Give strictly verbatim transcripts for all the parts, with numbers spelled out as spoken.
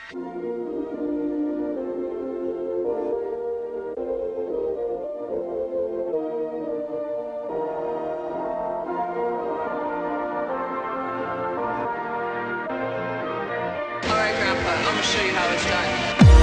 Alright, Grandpa, I'm gonna show you how it's done.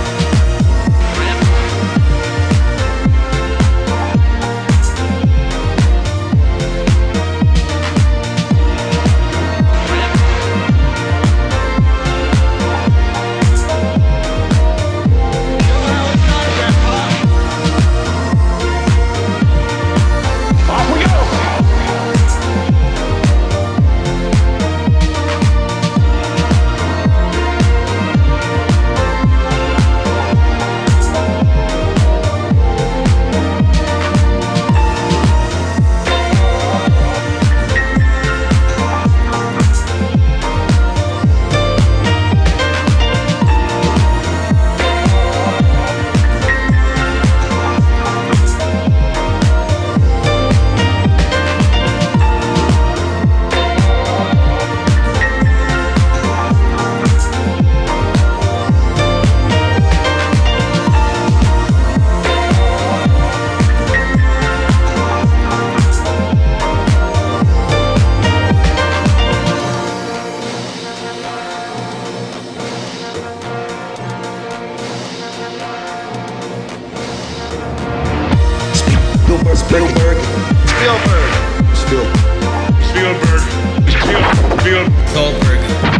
Spielberg. Spielberg. Spiel. Spielberg. Spiel. Spiel. Goldberg.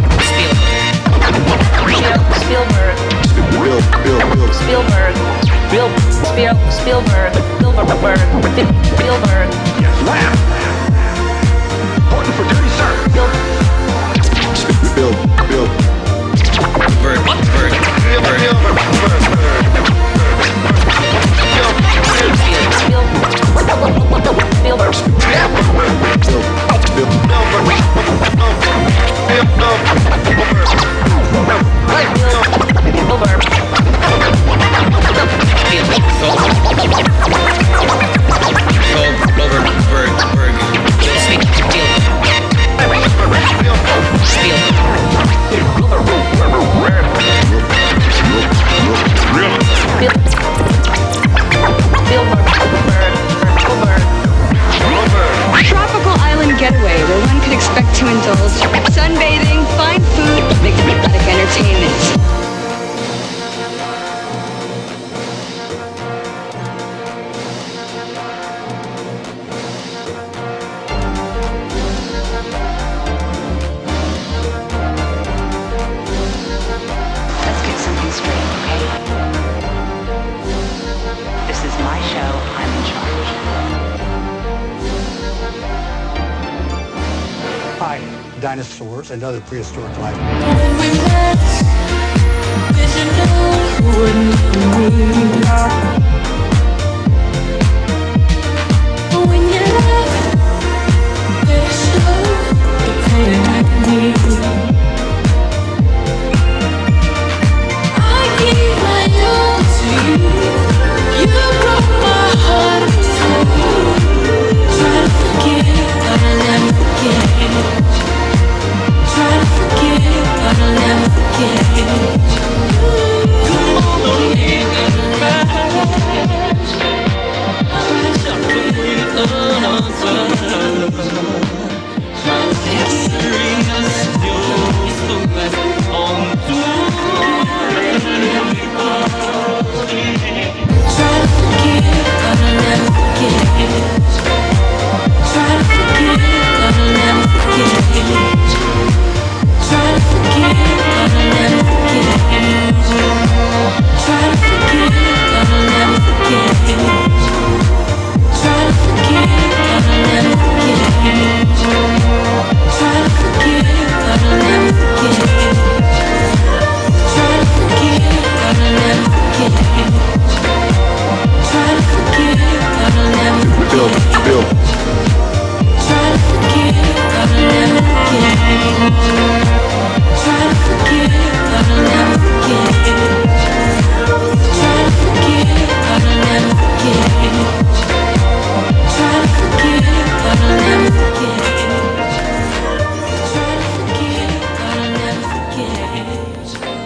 Spielberg. Spielberg. Spiel. Spiel. Spielberg. Spiel. Spiel. Spielberg. Spielberg. Spielberg. Yes. Laugh. Important for duty, sir. Spiel. Spiel. Bird. Bird. Tropical island getaway where one could expect to indulge sunbathing, fine food, exotic entertainment. Let's get something straight, okay? This is my show. I'm in charge. Hi, dinosaurs and other prehistoric life. Try to forget, but I'll never forget.